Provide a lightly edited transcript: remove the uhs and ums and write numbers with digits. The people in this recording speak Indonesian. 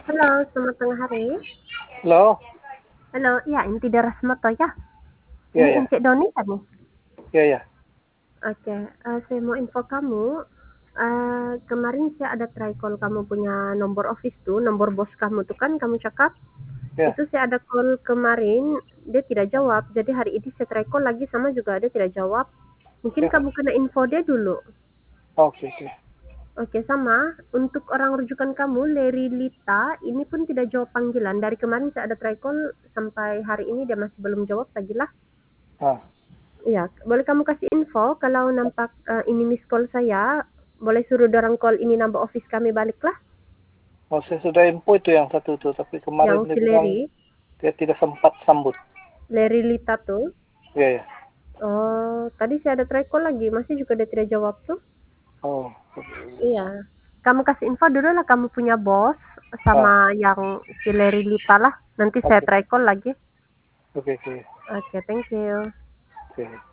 Halo, selamat tengah hari. Halo? Halo, iya Inti Darasmata ya? Iya, Ini ya. Encik Doni kan nih? Iya, ya. Oke, saya mau info kamu. Kemarin saya ada try call kamu punya nomor office tuh, nomor bos kamu tuh kan kamu cakap. Ya. Itu saya ada call kemarin, dia tidak jawab. Jadi hari ini saya try call lagi sama juga dia tidak jawab. Mungkin Ya. kamu kena info dia dulu. Oke, oke. Oke, sama. Untuk orang rujukan kamu, Leri Lita, ini pun tidak jawab panggilan. Dari kemarin saya ada try call, sampai hari ini dia masih belum jawab lagi lah. Ah, Iya, boleh kamu kasih info kalau nampak ini miss call saya, boleh suruh dorang call ini nambah office kami balik lah, saya sudah info itu yang satu tuh, tapi kemarin yang dia si bilang Leri, dia tidak sempat sambut. Leri Lita tuh. Iya, ya. Oh, tadi saya ada try call lagi, masih juga dia tidak jawab tuh. Oh, Iya, kamu kasih info dulu lah kamu punya bos sama ah, yang si Leri Lita lah, nanti saya oke, try call lagi. oke, oke, Oke, thank you. oke.